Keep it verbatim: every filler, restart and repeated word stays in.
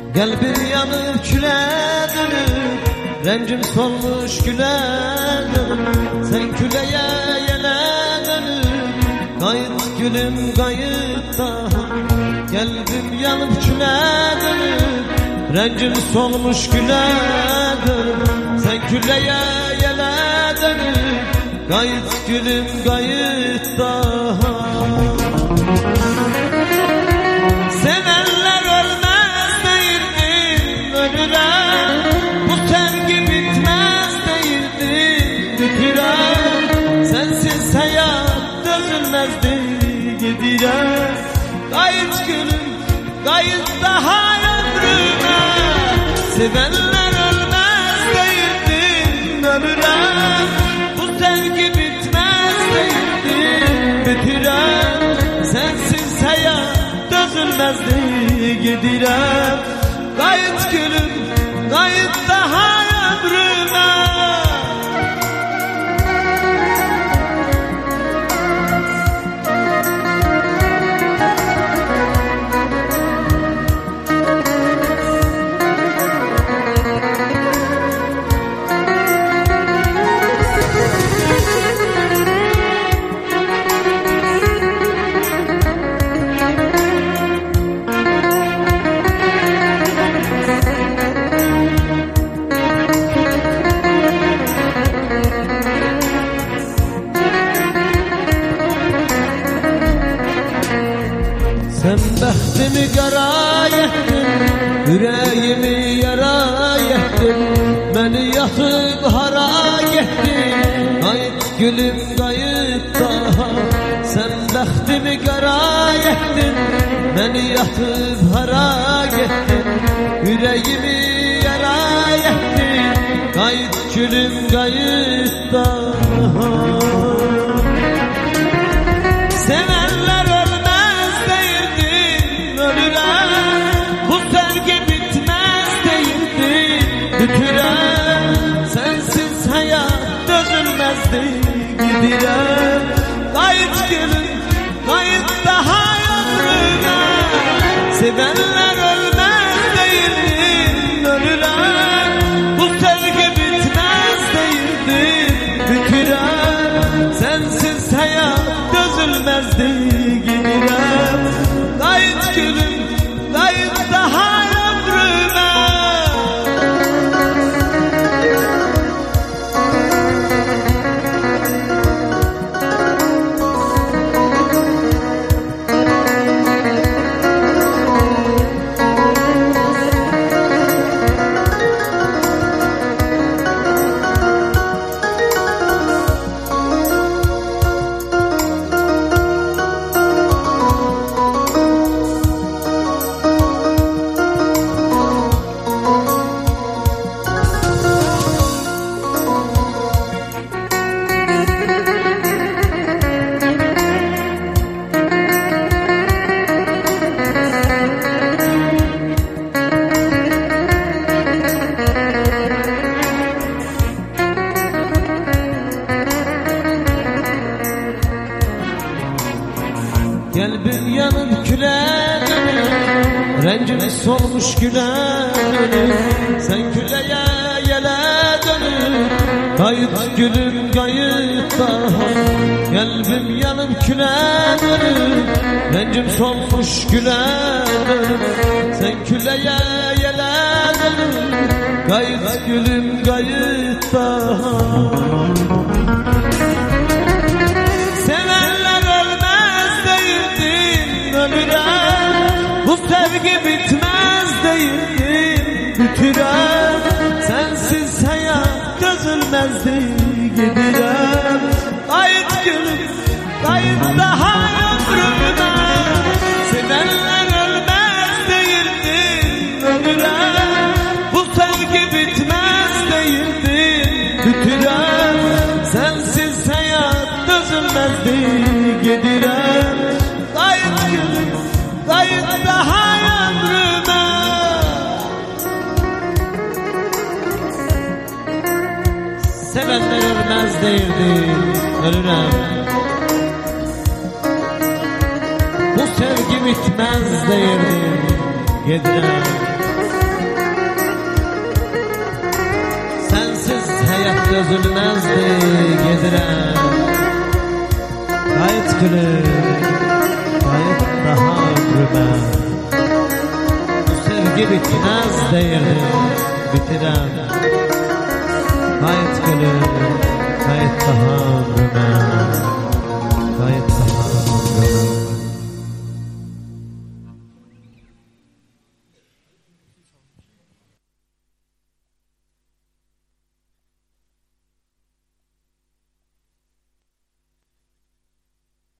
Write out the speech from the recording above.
Kalbim yanıp küle dönüp, rencim solmuş güle dönüp, sen küleye yele dönüp, kayıt gülüm kayıt daha. Kalbim yanıp küle dönüp, rencim solmuş güle dönüp, sen küleye yele dönüp, kayıt gülüm kayıt daha. Sevenler ölmez değildim ölürem, bu sevgi bitmez değildim bitirem, sensiz hayat dözülmezdi gidirem. Kayıt gülüm kayıt daha ömrüme, sevenler ölmez değildim ölürem, bu sevgi bitmez değildim bitirem, sensiz hayat dözülmezdi gidirem. Kayıt gülüm kayıt daha ömrüme. Sen bəxtimi qara etdin, yüreğimi yara etdin, beni yatıp hara getdin, kayıt gülüm kayıt daha. Sen bəxtimi qara etdin, beni yatıp hara getdin, yüreğimi yara etdin, kayıt gülüm kayıt daha. Sevenler ölmez değildim ölürem, bu sevgi bitmez değildim bitirem, sensiz hayat dözülmezdi gidirem. Kayıt gülüm kayıt daha ömrüme, sevenler ölmez değildim ölürem, bu sevgi bitmez değildim bitirem, sensiz hayat dözülmezdi gidirem. Kayıt gülüm kayıt daha ömrüme. Kalbim yanıp küle dönüp, rencim solmuş güle dönüp, sen küleye yele dönüp, kayıt gülüm kayıt daha. Kalbim yanıp küle dönüp, rencim solmuş güle dönüp, sen küleye yele dönüp, kayıt gülüm kayıt daha. Bu sevgi bitmez değildim bitirem, sensiz hayat dözülmezdi gidirem. Kayıt gülüm kayıt daha ömrüme, sevenler ölmez değildim ölürem, bu sevgi bitmez değildim bitirem, sensiz hayat dözülmezdi gidirem. Kayıt gülüm kayıt daha ömrüme. Sevenler ölmez değildi ölürem, bu sevgi bitmez değildi gidirem. dözülmezdi gedirem. Kayıt gülüm, kayıt daha ömrüme. Bu sevgi bitmez deyirdim, bitirem. Kayıt gülüm, kayıt daha ömrüme. Kayıt daha ömrüme.